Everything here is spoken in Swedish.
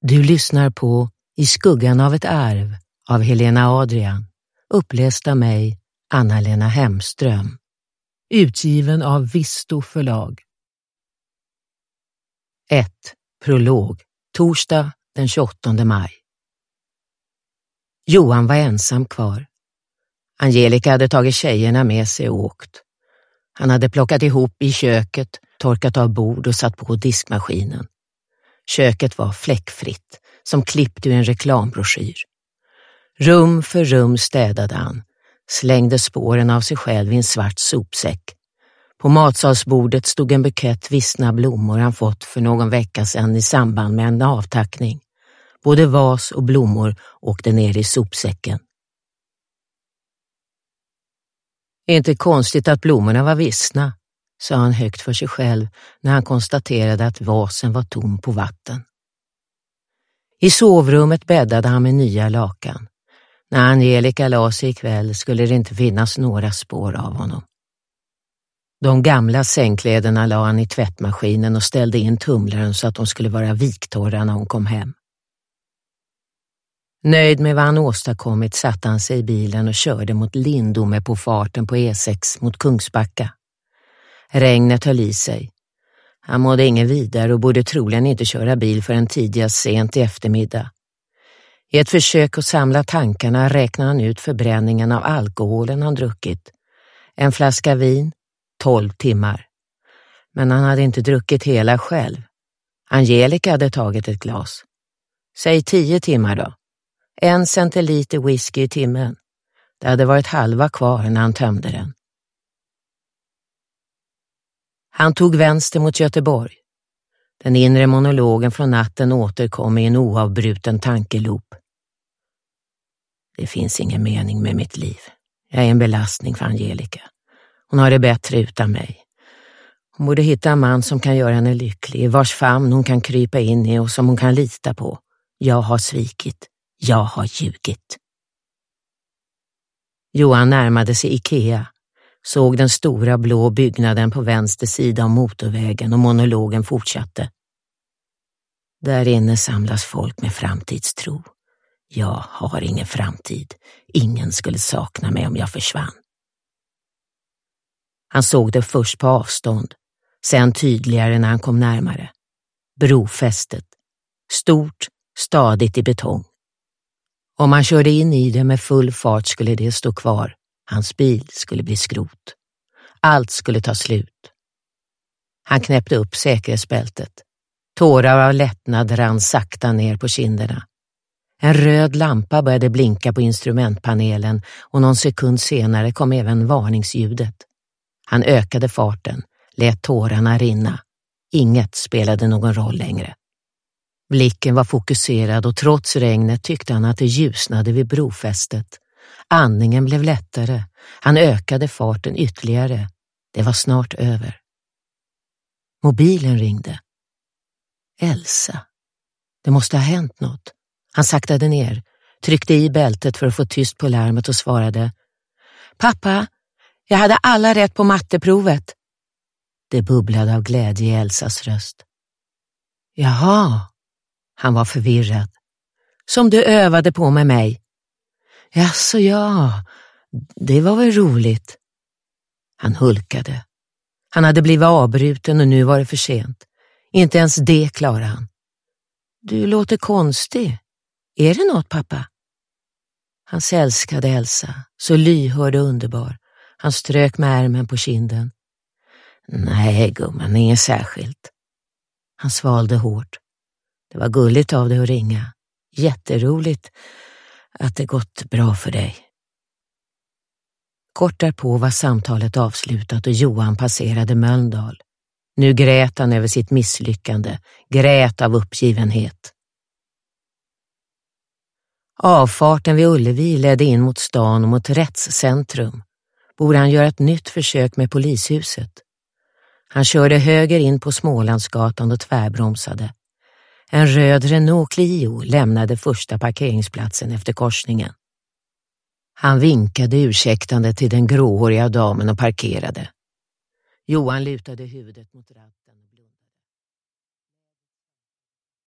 Du lyssnar på I skuggan av ett arv av Helena Adrian, uppläst av mig, Anna-Lena Hemström. Utgiven av Visto förlag. 1. Prolog. Torsdag den 28 maj. Johan var ensam kvar. Angelica hade tagit tjejerna med sig och åkt. Han hade plockat ihop i köket, torkat av bord och satt på diskmaskinen. Köket var fläckfritt, som klippt ur en reklambroschyr. Rum för rum städade han, slängde spåren av sig själv i en svart sopsäck. På matsalsbordet stod en bukett vissna blommor han fått för någon vecka sedan i samband med en avtackning. Både vas och blommor åkte ner i sopsäcken. Inte konstigt att blommorna var vissna, sa han högt för sig själv när han konstaterade att vasen var tom på vatten. I sovrummet bäddade han med nya lakan. När Angelica la sig ikväll skulle det inte finnas några spår av honom. De gamla sängkläderna la han i tvättmaskinen och ställde in tumlaren så att de skulle vara viktorra när hon kom hem. Nöjd med vad han åstadkommit satte han sig i bilen och körde mot Lindome på farten på E6 mot Kungsbacka. Regnet höll i sig. Han mådde ingen vidare och borde troligen inte köra bil förrän tidigast sent i eftermiddag. I ett försök att samla tankarna räknade han ut förbränningen av alkoholen han druckit. En flaska vin, 12 timmar. Men han hade inte druckit hela själv. Angelica hade tagit ett glas. Säg 10 timmar då. 1 centiliter whisky i timmen. Det hade varit halva kvar när han tömde den. Han tog vänster mot Göteborg. Den inre monologen från natten återkom i en oavbruten tankeloop. Det finns ingen mening med mitt liv. Jag är en belastning för Angelica. Hon har det bättre utan mig. Hon borde hitta en man som kan göra henne lycklig, i vars famn hon kan krypa in i och som hon kan lita på. Jag har svikit. Jag har ljugit. Johan närmade sig Ikea, såg den stora blå byggnaden på vänster sida om motorvägen och monologen fortsatte. Där inne samlas folk med framtidstro. Jag har ingen framtid. Ingen skulle sakna mig om jag försvann. Han såg det först på avstånd, sen tydligare när han kom närmare. Brofästet. Stort, stadigt i betong. Om han körde in i det med full fart skulle det stå kvar. Hans bil skulle bli skrot. Allt skulle ta slut. Han knäppte upp säkerhetsbältet. Tårar av lättnad rann sakta ner på kinderna. En röd lampa började blinka på instrumentpanelen och någon sekund senare kom även varningsljudet. Han ökade farten, lät tårarna rinna. Inget spelade någon roll längre. Blicken var fokuserad och trots regnet tyckte han att det ljusnade vid brofästet. Andningen blev lättare. Han ökade farten ytterligare. Det var snart över. Mobilen ringde. Elsa. Det måste ha hänt något. Han saktade ner, tryckte i bältet för att få tyst på larmet och svarade. Pappa, jag hade alla rätt på matteprovet. Det bubblade av glädje i Elsas röst. Jaha. Han var förvirrad. Som du övade på med mig. Jaså, ja. Det var väl roligt. Han hulkade. Han hade blivit avbruten och nu var det för sent. Inte ens det klarade han. Du låter konstig. Är det något, pappa? Han älskade Elsa, så lyhörd och underbar. Han strök med ärmen på kinden. Nej, gumman, inget särskilt. Han svalde hårt. Det var gulligt av dig att ringa. Jätteroligt att det gått bra för dig. Kort därpå var samtalet avslutat och Johan passerade Mölndal. Nu grät han över sitt misslyckande, grät av uppgivenhet. Avfarten vid Ullevi ledde in mot stan och mot rättscentrum. Borde han göra ett nytt försök med polishuset? Han körde höger in på Smålandsgatan och tvärbromsade. En röd Renault Clio lämnade första parkeringsplatsen efter korsningen. Han vinkade ursäktande till den gråhåriga damen och parkerade. Johan lutade huvudet mot ratten.